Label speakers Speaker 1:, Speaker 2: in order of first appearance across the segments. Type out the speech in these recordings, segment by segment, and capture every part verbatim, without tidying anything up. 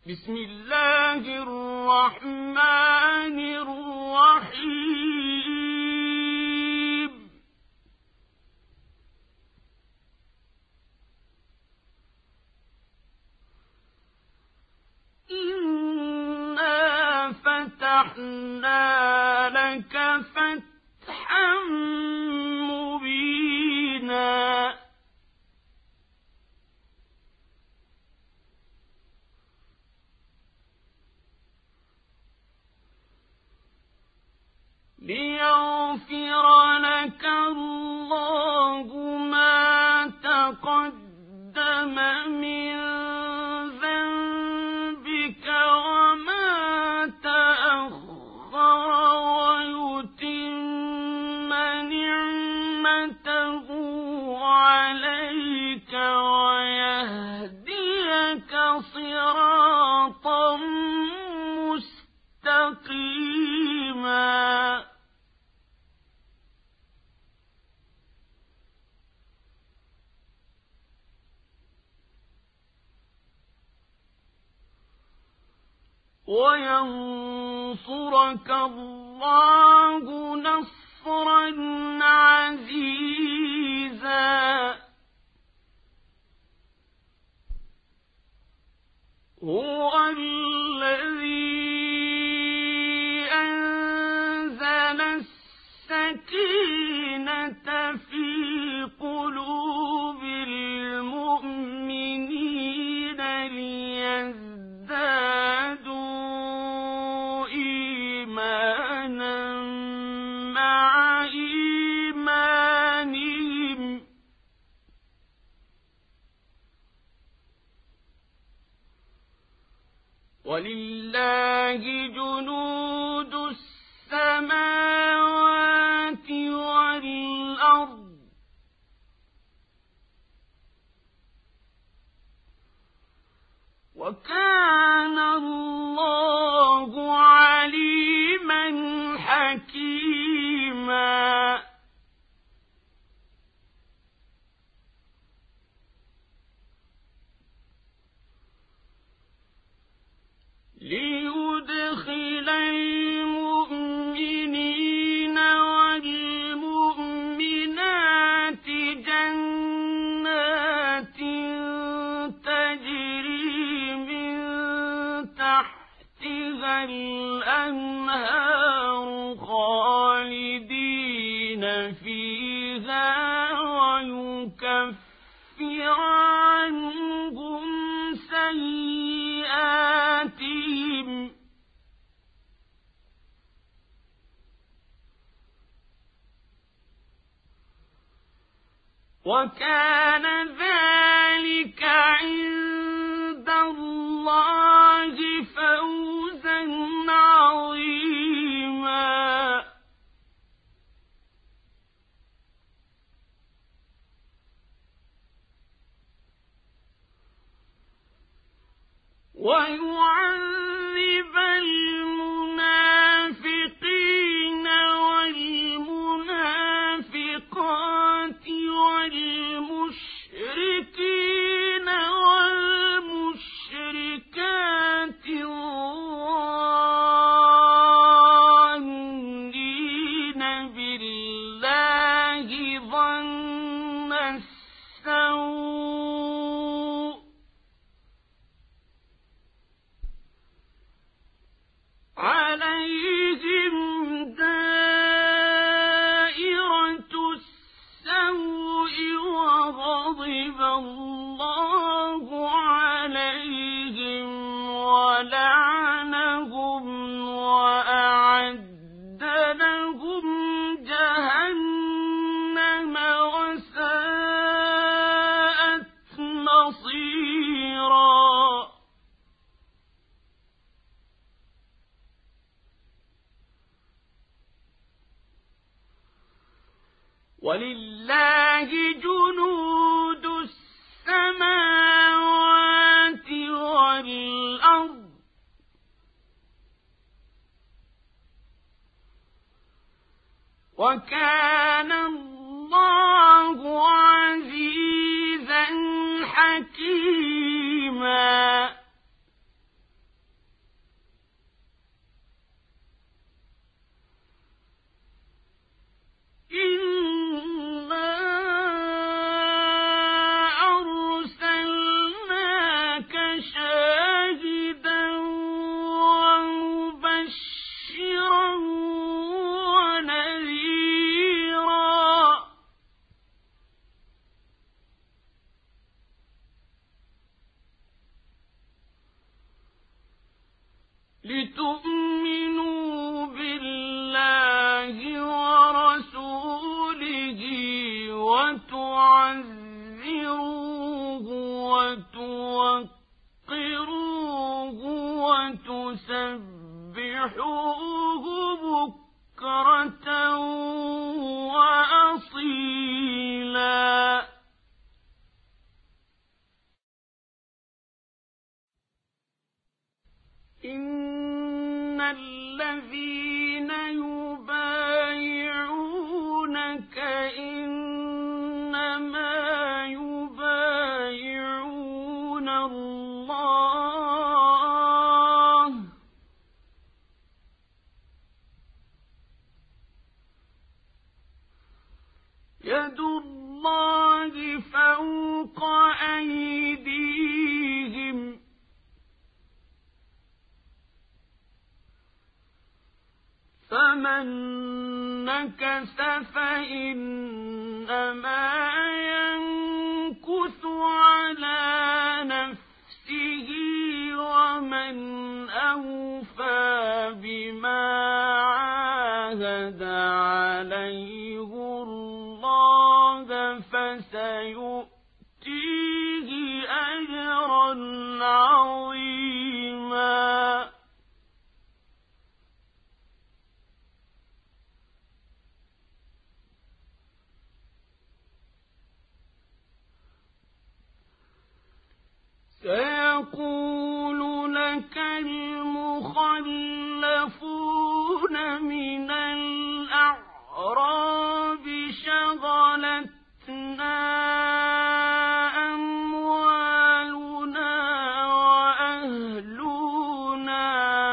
Speaker 1: بسم الله الرحمن الرحيم إنا فتحنا لك فتحا مبينا ليغفر لك الله ما تقدم من ذنبك وما تأخر ويتم نعمته عليك ويهديك صراطا مستقيما وينصرك الله نصرا عزيزا هو الذي أنزل السكينة في قلوب المؤمنين ليزدادوا ولله جنود السماوات والأرض وكان الله عليما حكيما ليدخل المؤمنين والمؤمنات جنات تجري من تحتها الأنهار خالدين فيها ويكفر عنهم سيئاتهم وكان ذلك عند الله فوزا عظيما ويعذب المنافقين والمنافقات والمشركين والمشركات الظانين بالله ظن السوء عليهم دائرة السوء وغضب الله عليهم ولعنهم وأعد لهم جهنم وساءت مصيرا ولله جنود السماوات والأرض وكان الله عزيزا حكيما لتؤمنوا بالله ورسوله وتعزروه وتوقروه وتسبحوه بكرة وأصيلا. إن الذين يبايعونك إنما يبايعون الله يد الله فوق أيديهم فمن نكث فإنما ينكث على نفسه ومن أوفى بما عاهد عليه الله فسيؤتيه أجرا عظيما. سيقول لك المخلفون من الأعراب شغلتنا أموالنا وأهلنا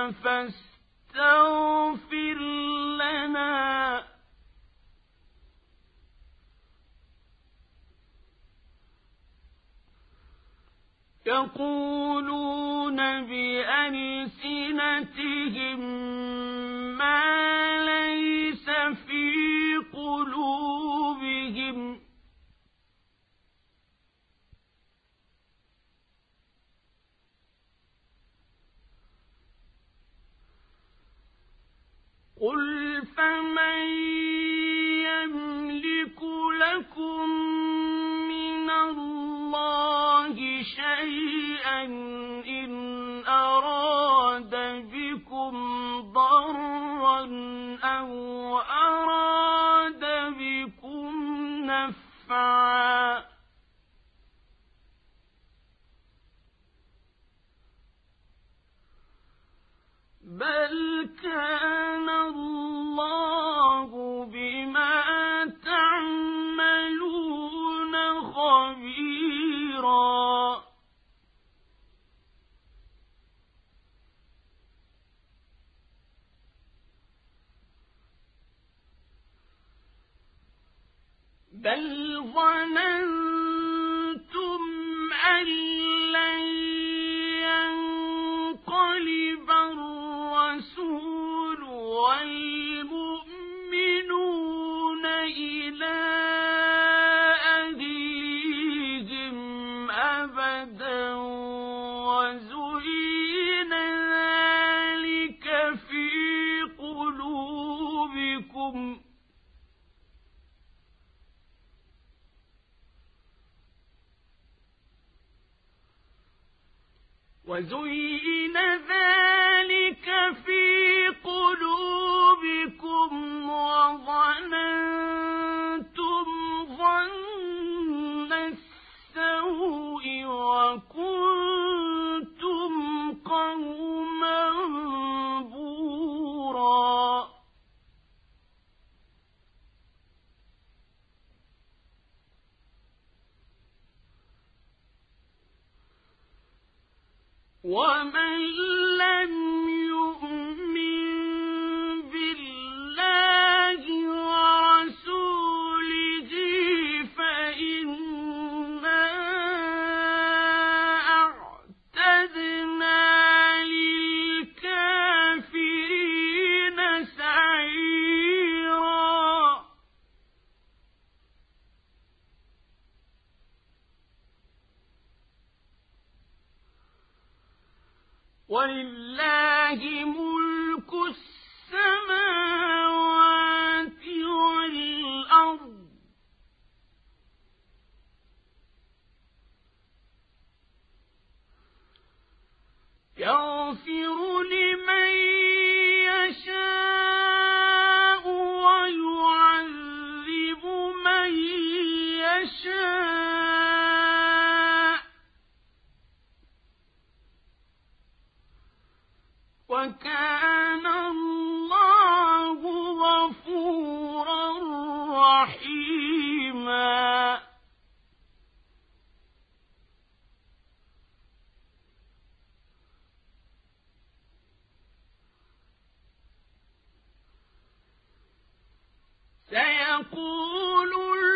Speaker 1: فاستغفر لنا يقولون بألسنتهم ما ليس في قلوبهم قل فمن يملك لكم من الله شيئا إن أراد بكم ضرا أو أراد بكم نفعا بل كان الله بما تعملون خبيرا. بل ظننتم أن لن ينقلب الرسول والمؤمنون إلى أهليهم أبدا وزين ذلك في قلوبكم وزين ذلك في قلوبكم وظننتم ظن السوء وكنتم قوما بورا. ومن لم يؤمن بالله ورسوله فإنا أعتدنا للكافرين سعيرا. ولله ملك السماوات والأرض يغفر لمن يشاء ويعذب من يشاء وكان الله غفورا رحيما سيقول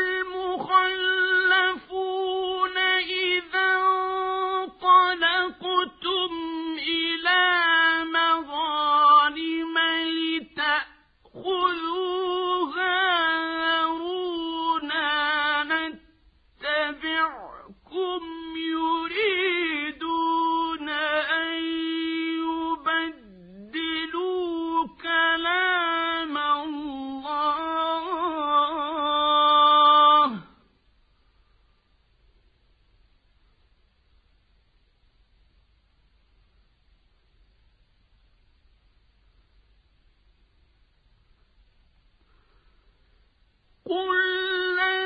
Speaker 1: المخلفون إذا انطلقتم إلى مغانم لتأخذوها ذرونا نتبعكم يريدون أن يبدلوا كلام الله قل لن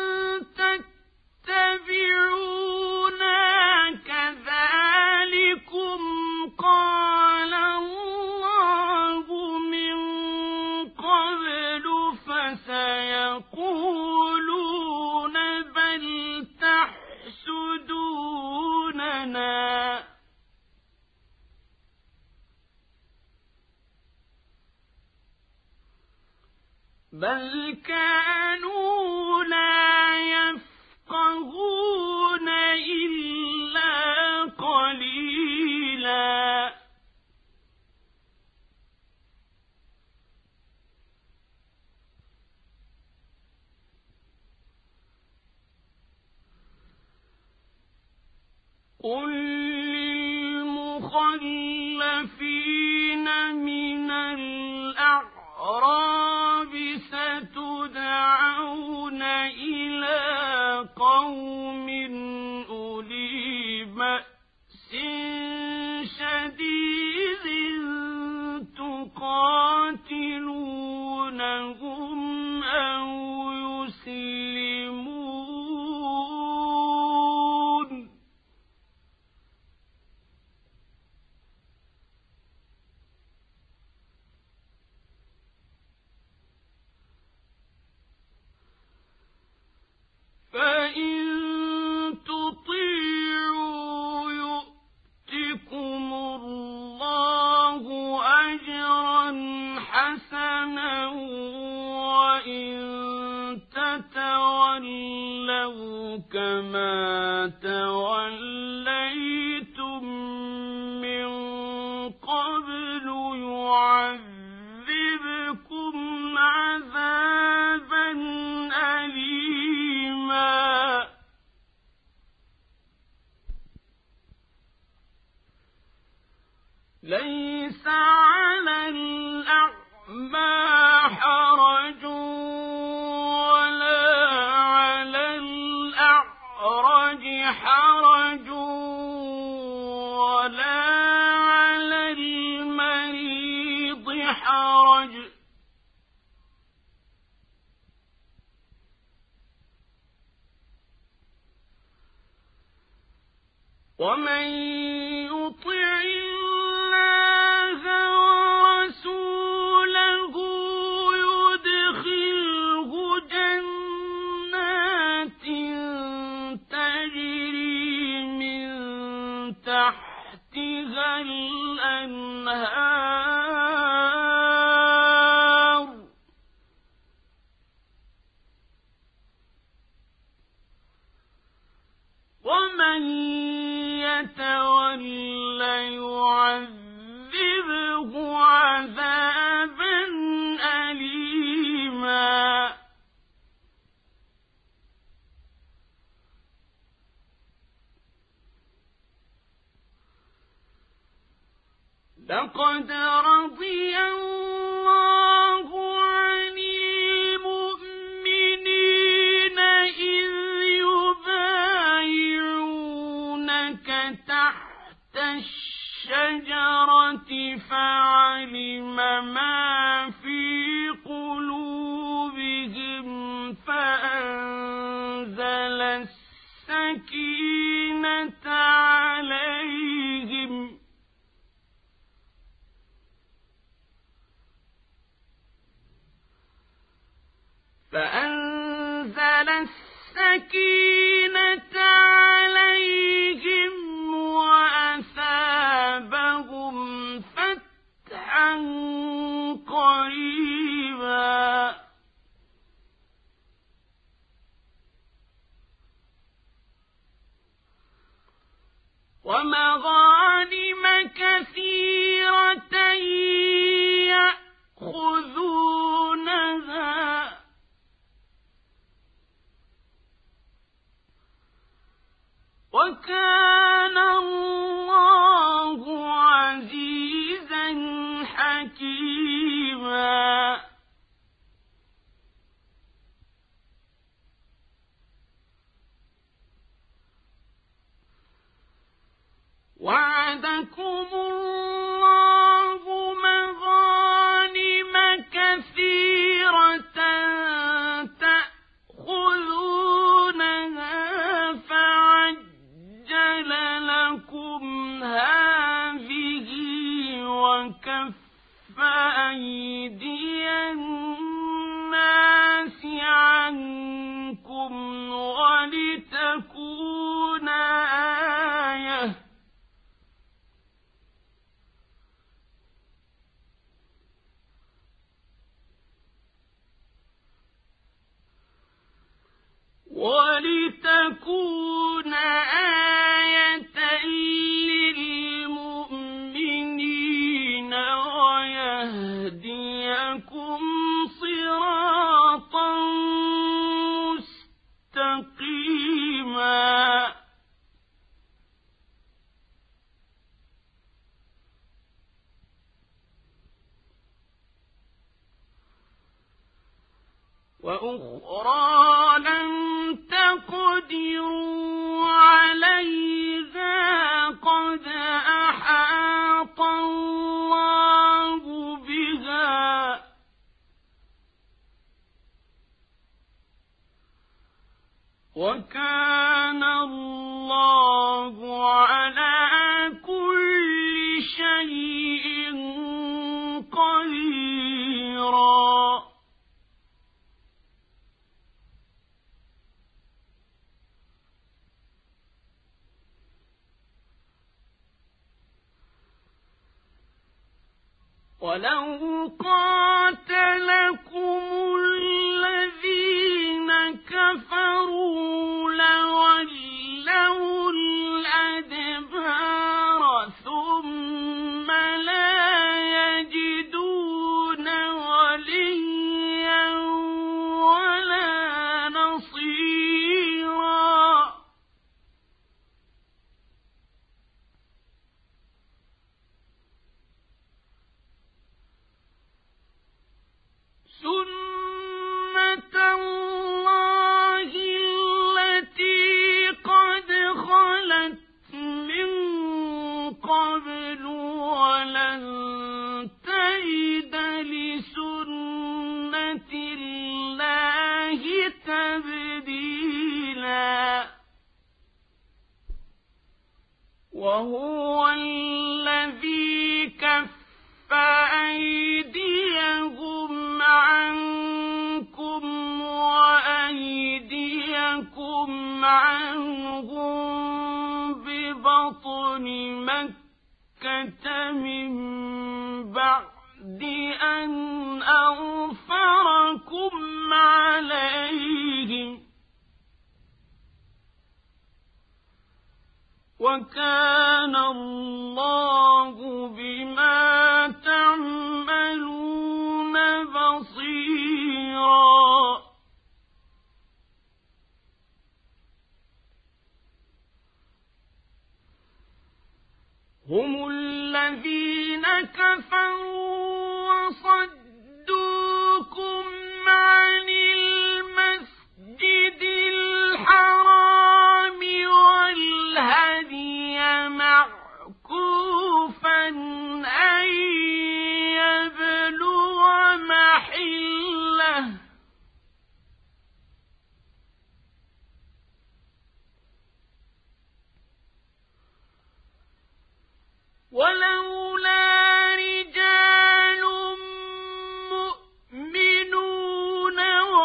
Speaker 1: تتبعونا كذلكم قال الله من قبل فسيقولون بل تحسدوننا بل كانوا لا يفقهون إلا قليلا قل للمخلفين من الأعراب ستدعون إلى قوم أولي بأس شديد تقاتلونهم أو يسلمون فإن تطيعوا يؤتكم الله أجرا حسنا وإن تتولوا كما توليتم من قبل يعذبكم عذابا أليما ليس على الأعمى حرج ولا على الأعرج حرج ولا على المريض حرج ومن يطع الله ورسوله يدخله جنات تجري من تحتها الأنهار ومن يتولى يعذبه عذابا أليما لقد رضي الله عن المؤمنين إذ يبايعونك تحت الشجرة فعلم ما في قلوبهم فأنزل السكينة عليهم فأنزل السكينة عليهم وأثابهم فتحا قريبا ومغانم كثيرة يأخذونها وكان الله عزيزا حكيما وعدكم الله مغانم كثيرة تأخذونها فعجل لكم هذه وكف أيدي الناس عنكم ولتكون آية ولتكون آية للمؤمنين ويهديكم صراطا مستقيما وأخرى لم تقدروا عليها قد أحاط الله بها وكان الله على كل شيء قديرا ولو قاتلكم الذين كفروا لولوا الأدبار ثم لا يجدون وليا ولا نصيرا سنة الله التي قد خلت من قبل ولن تجد لسنة الله تبديلا وهو الذي كف أيديهم عنكم وأيديكم عنهم ببطن مكة من بعد أن أظفركم عليهم وكان الله بما تعملون بصيرا هم الذين كفروا وصدوكم عن المسجد الحرام والهدي معكوفا أن يبلغ محله ولولا رجال مؤمنون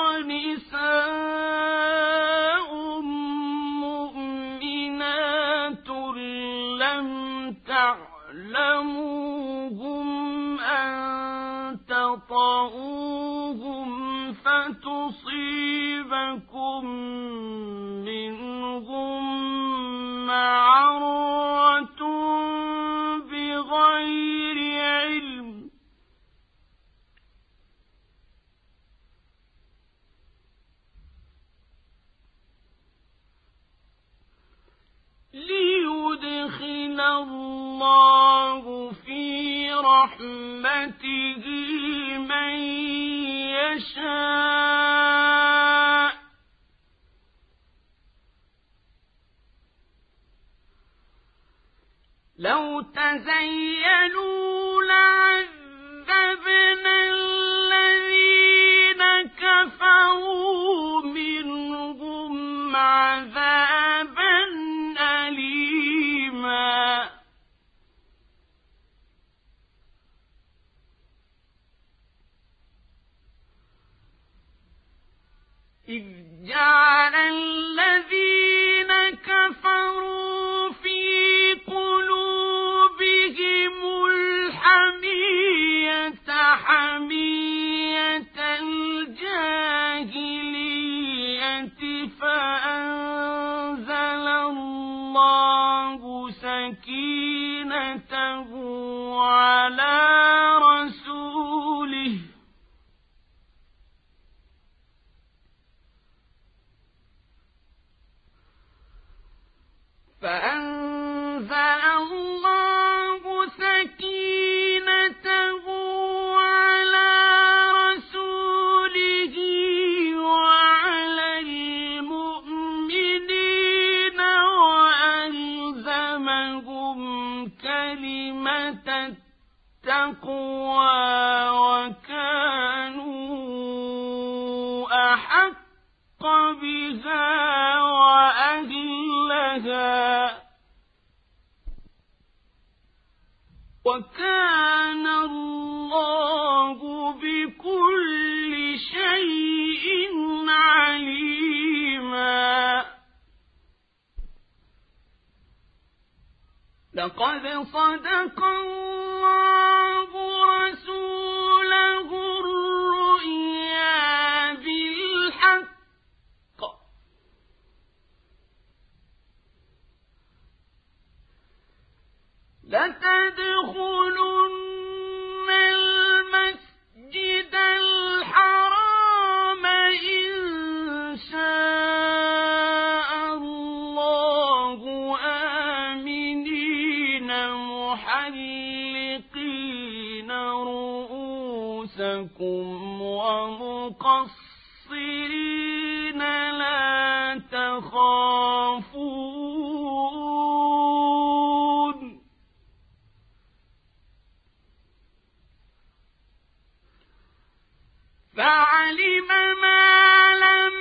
Speaker 1: ونساء مؤمنات لم تعلموهم أن تطؤوهم فتصيبكم منهم معرة بغير علم ليدخل الله في رحمته من يشاء لو تزينوا لعذبنا الذين كفروا منهم عذابا أليما إذ جعل الذين كفروا في قلوبهم الحمية حمية الجاهلية فأنزل الله سكينته على رسوله فأنزل الله سكينته على رسوله وعلى المؤمنين وألزمهم كلمة التقوى وكانوا أحق بها وأهلها وكان الله بكل شيء عليما لقد صدق الله رسوله الرؤيا بالحق لتدخلن المسجد الحرام إن شاء الله آمنين محلقين رؤوسكم ومقصرين لا تخافون فعلم ما لم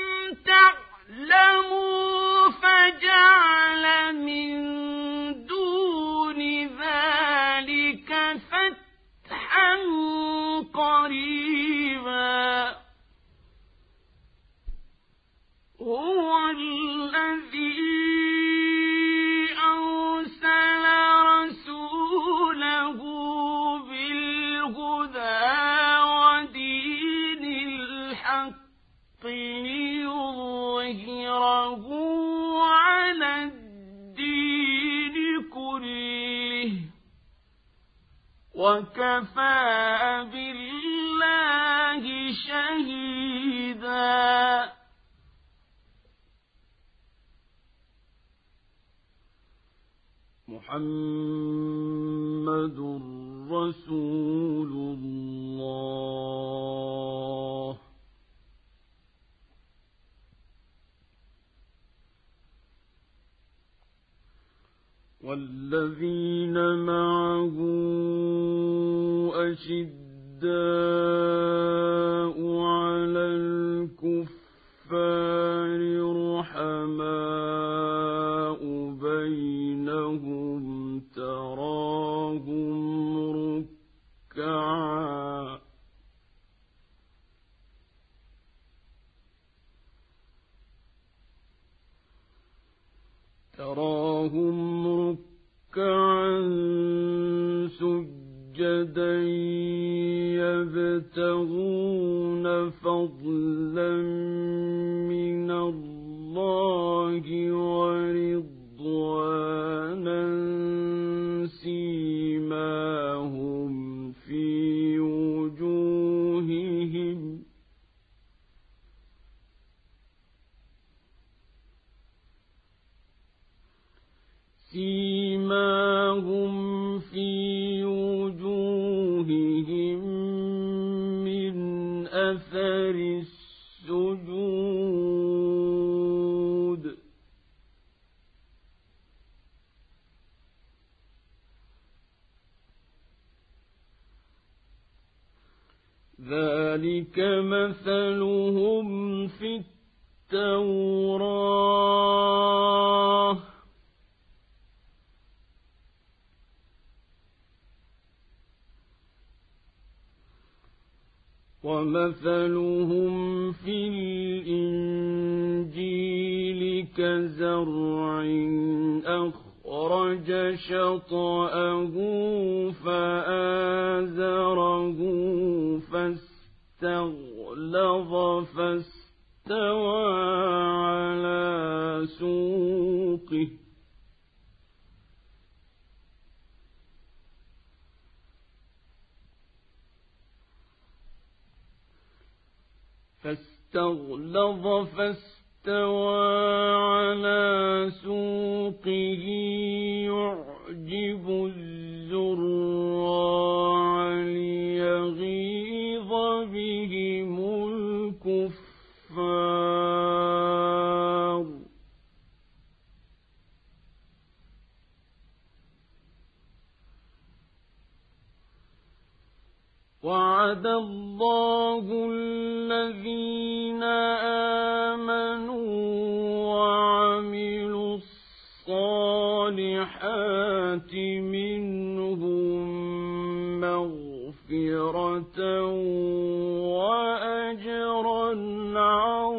Speaker 1: تعلموا فجعل من دون ذلك فتحا قريبا هو الذي أرسل رسوله بالهدى ودين الحق ليظهره على الدين كله وكفى بالله شهيدا محمد محمد رسول الله. والذين معه أشداء على الكفار رحماء بينهم تراهم ركعا تراهم ركعا سجدا يبتغون فضلا من الله ورضوانا سيماهم في وجوههم سيماهم في وجوههم من أثر السجود ذلك مثلهم في التوراة ومثلهم في الإنجيل كزرع أخرج شطأه فآزره فاستغلظ فاستوى على سوقه فاستغلظ فاستوى على سوقه يعجب الزراع ليغيظ بهم الكفار وعد الله الذين آمنوا وعملوا الصالحات منهم مغفرة وأجرا عظيما.